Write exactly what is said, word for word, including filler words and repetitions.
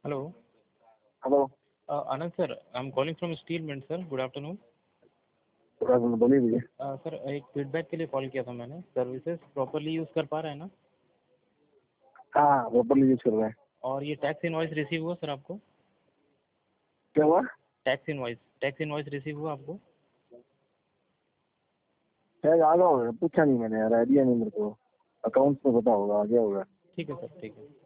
Hello. Hello. Anand sir, I am calling from steel mint sir. Good afternoon. बोलिए भैया। Sir, एक feedback के लिए कॉल किया था मैंने। सर्विसेज प्रॉपरली यूज़ कर पा रहे हैं ना? हाँ, प्रॉपरली यूज कर रहे हैं। और ये टैक्स इनवॉइस रिसीव हुआ सर आपको? क्या हुआ? Tax invoice tax invoice receive हुआ आपको? शायद आ गया होगा, पूछा नहीं मैंने यार, आइडिया नहीं मेरे को। अकाउंट्स में पता होगा, आ गया होगा। ठीक है सर, ठीक है।